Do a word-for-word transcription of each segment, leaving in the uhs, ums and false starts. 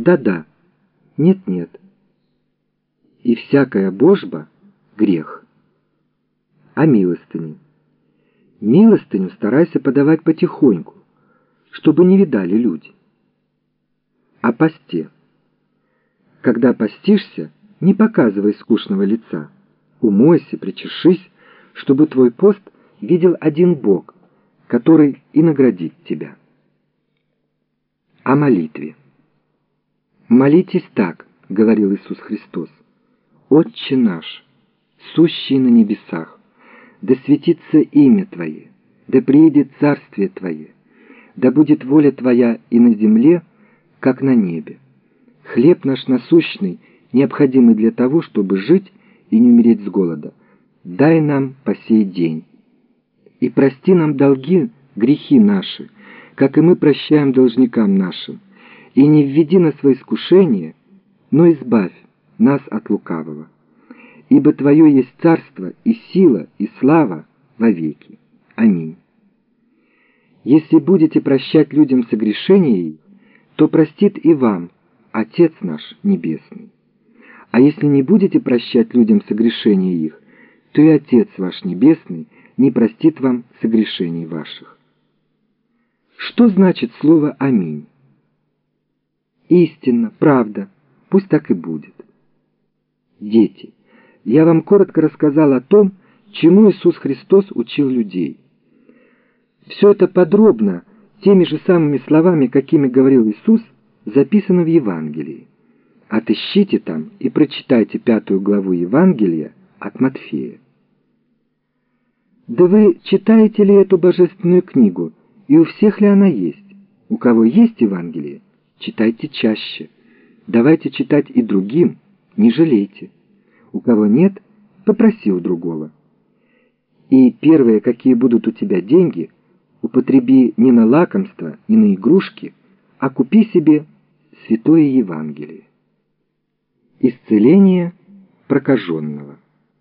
Да-да, нет-нет. И всякая божба — грех. О милостыне. Милостыню старайся подавать потихоньку, чтобы не видали люди. О посте. Когда постишься, не показывай скучного лица. Умойся, причешись, чтобы твой пост видел один Бог, который и наградит тебя. О молитве. «Молитесь так, — говорил Иисус Христос, — Отче наш, сущий на небесах, да светится имя Твое, да приидет царствие Твое, да будет воля Твоя и на земле, как на небе. Хлеб наш насущный, необходимый для того, чтобы жить и не умереть с голода, дай нам по сей день. И прости нам долги, грехи наши, как и мы прощаем должникам нашим. И не введи нас во искушение, но избавь нас от лукавого. Ибо Твое есть царство и сила и слава вовеки. Аминь. Если будете прощать людям согрешения их, то простит и вам Отец наш Небесный. А если не будете прощать людям согрешения их, то и Отец ваш Небесный не простит вам согрешений ваших». Что значит слово «Аминь»? Истинно, правда, пусть так и будет. Дети, я вам коротко рассказал о том, чему Иисус Христос учил людей. Все это подробно, теми же самыми словами, какими говорил Иисус, записано в Евангелии. Отыщите там и прочитайте пятую главу Евангелия от Матфея. Да вы читаете ли эту божественную книгу, и у всех ли она есть? У кого есть Евангелие, читайте чаще. Давайте читать и другим, не жалейте. У кого нет, попроси у другого. И первые, какие будут у тебя деньги, употреби не на лакомство, не на игрушки, а купи себе Святое Евангелие. Исцеление прокаженного.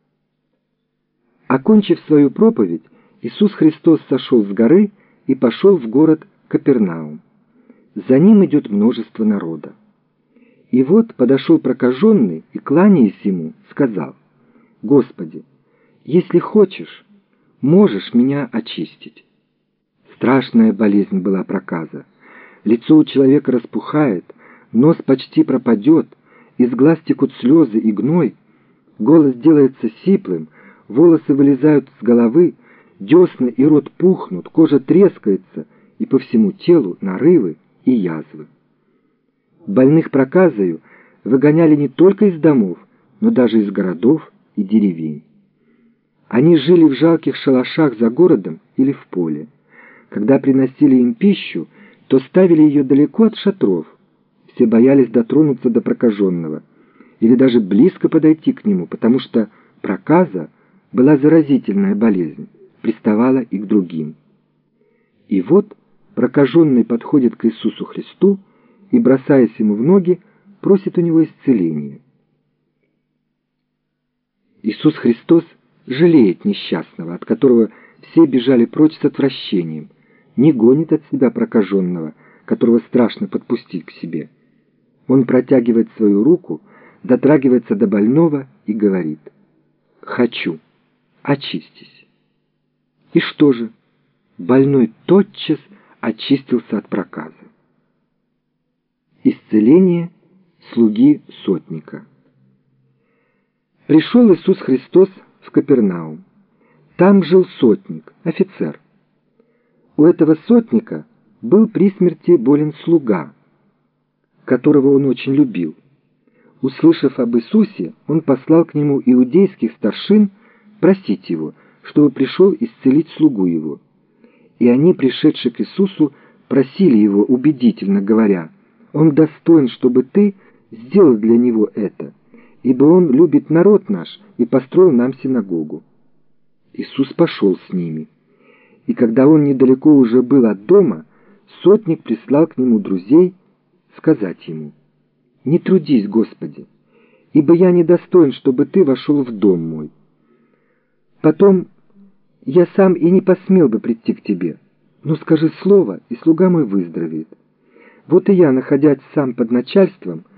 Окончив свою проповедь, Иисус Христос сошел с горы и пошел в город Капернаум. За ним идет множество народа. И вот подошел прокаженный и, кланяясь ему, сказал: «Господи, если хочешь, можешь меня очистить». Страшная болезнь была проказа. Лицо у человека распухает, нос почти пропадет, из глаз текут слезы и гной, голос делается сиплым, волосы вылезают с головы, десны и рот пухнут, кожа трескается, и по всему телу нарывы и язвы. Больных проказою выгоняли не только из домов, но даже из городов и деревень. Они жили в жалких шалашах за городом или в поле. Когда приносили им пищу, то ставили ее далеко от шатров. Все боялись дотронуться до прокаженного или даже близко подойти к нему, потому что проказа была заразительная болезнь, приставала и к другим. И вот прокаженный подходит к Иисусу Христу и, бросаясь ему в ноги, просит у него исцеления. Иисус Христос жалеет несчастного, от которого все бежали прочь с отвращением, не гонит от себя прокаженного, которого страшно подпустить к себе. Он протягивает свою руку, дотрагивается до больного и говорит: «Хочу, очистись». И что же? Больной тотчас очистился от проказы. Исцеление слуги сотника. Пришел Иисус Христос в Капернаум. Там жил сотник, офицер. У этого сотника был при смерти болен слуга, которого он очень любил. Услышав об Иисусе, он послал к нему иудейских старшин просить его, чтобы пришел исцелить слугу его. И они, пришедшие к Иисусу, просили его убедительно, говоря: «Он достоин, чтобы ты сделал для него это, ибо он любит народ наш и построил нам синагогу». Иисус пошел с ними. И когда он недалеко уже был от дома, сотник прислал к нему друзей сказать ему: «Не трудись, Господи, ибо я недостоин, чтобы ты вошел в дом мой. Потом я сам и не посмел бы прийти к тебе, но скажи слово, и слуга мой выздоровеет. Вот и я, находясь сам под начальством,